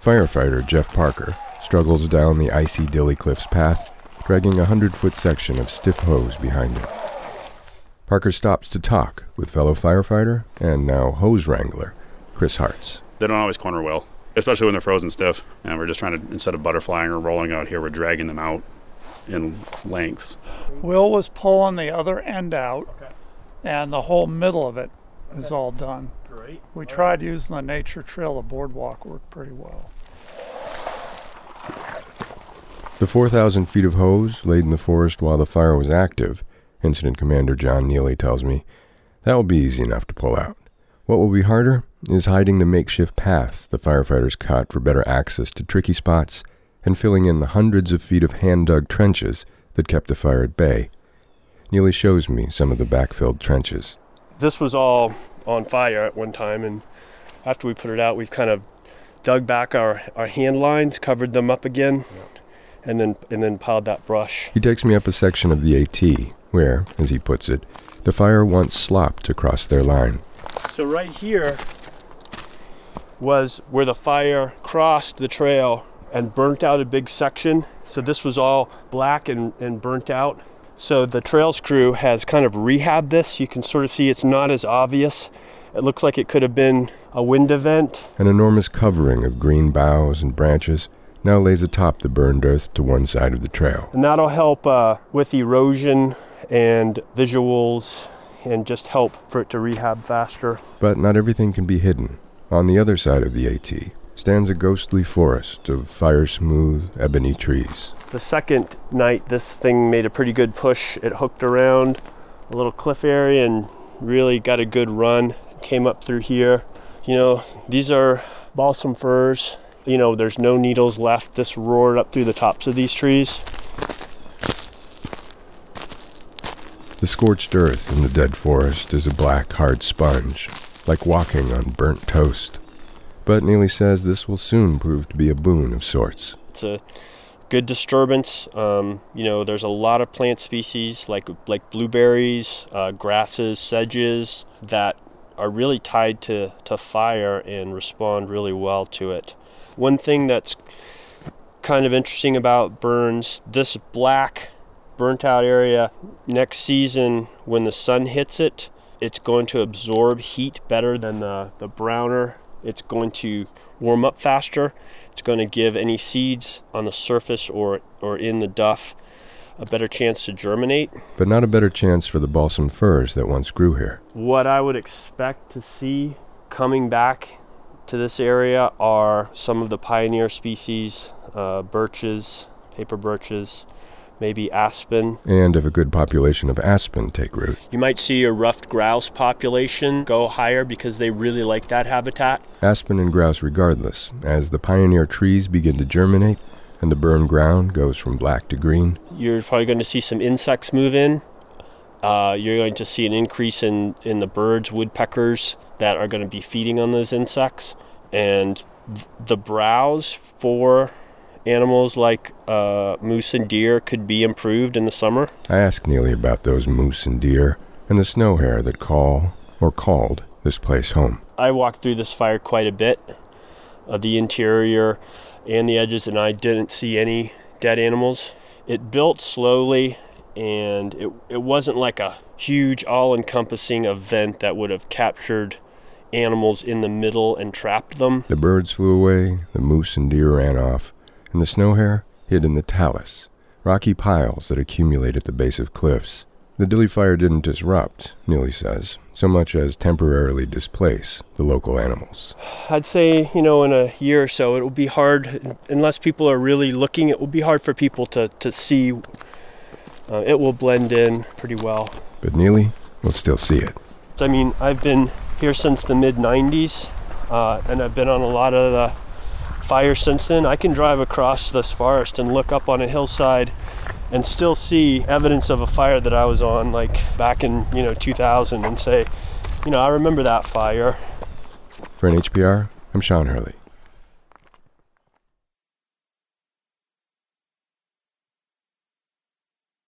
Firefighter Jeff Parker struggles down the icy Dilly Cliffs path, dragging a 100-foot section of stiff hose behind him. Parker stops to talk with fellow firefighter and now hose wrangler Chris Hartz. They don't always corner well, especially when they're frozen stiff. And we're just trying to, instead of butterflying or rolling out here, we're dragging them out in lengths. Will was pulling the other end out, and the whole middle of it is all done. Great. We tried using the nature trail. The boardwalk worked pretty well. The 4,000 feet of hose laid in the forest while the fire was active, Incident Commander John Neely tells me, that will be easy enough to pull out. What will be harder is hiding the makeshift paths the firefighters cut for better access to tricky spots and filling in the hundreds of feet of hand-dug trenches that kept the fire at bay. Neely shows me some of the backfilled trenches. This was all on fire at one time, and after we put it out, we've kind of dug back our hand lines, covered them up again, and then piled that brush. He takes me up a section of the AT where, as he puts it, the fire once slopped across their line. So right here was where the fire crossed the trail and burnt out a big section. So this was all black and burnt out. So the trails crew has kind of rehabbed this. You can sort of see it's not as obvious. It looks like it could have been a wind event. An enormous covering of green boughs and branches now lays atop the burned earth to one side of the trail. And that'll help with erosion and visuals and just help for it to rehab faster. But not everything can be hidden. On the other side of the AT stands a ghostly forest of fire-smooth ebony trees. The second night, this thing made a pretty good push. It hooked around a little cliff area and really got a good run. Came up through here. You know, these are balsam firs. You know, there's no needles left. This roared up through the tops of these trees. The scorched earth in the dead forest is a black, hard sponge, like walking on burnt toast. But Neely says this will soon prove to be a boon of sorts. It's a good disturbance. You know, there's a lot of plant species like blueberries, grasses, sedges that are really tied to fire and respond really well to it. One thing that's kind of interesting about burns, this black burnt out area, next season when the sun hits it, it's going to absorb heat better than the browner. It's going to warm up faster. It's going to give any seeds on the surface or in the duff a better chance to germinate. But not a better chance for the balsam firs that once grew here. What I would expect to see coming back to this area are some of the pioneer species, birches, paper birches, maybe aspen. And if a good population of aspen take root. You might see a ruffed grouse population go higher because they really like that habitat. Aspen and grouse regardless, as the pioneer trees begin to germinate and the burned ground goes from black to green. You're probably going to see some insects move in. You're going to see an increase in the birds, woodpeckers, that are going to be feeding on those insects. And the browse for animals like moose and deer could be improved in the summer. I asked Neely about those moose and deer and the snow hare that called this place home. I walked through this fire quite a bit, the interior and the edges, and I didn't see any dead animals. It built slowly, and it wasn't like a huge all-encompassing event that would have captured animals in the middle and trapped them. The birds flew away, the moose and deer ran off, and the snow hare hid in the talus, rocky piles that accumulate at the base of cliffs. The Dilly fire didn't disrupt, Neely says, so much as temporarily displace the local animals. I'd say, in a year or so, it will be hard, unless people are really looking, it will be hard for people to see. It will blend in pretty well. But Neely will still see it. I mean, I've been here since the mid-90s, and I've been on a lot of the fires since then. I can drive across this forest and look up on a hillside and still see evidence of a fire that I was on, like back in 2000, and say, I remember that fire. For NHPR, I'm Sean Hurley.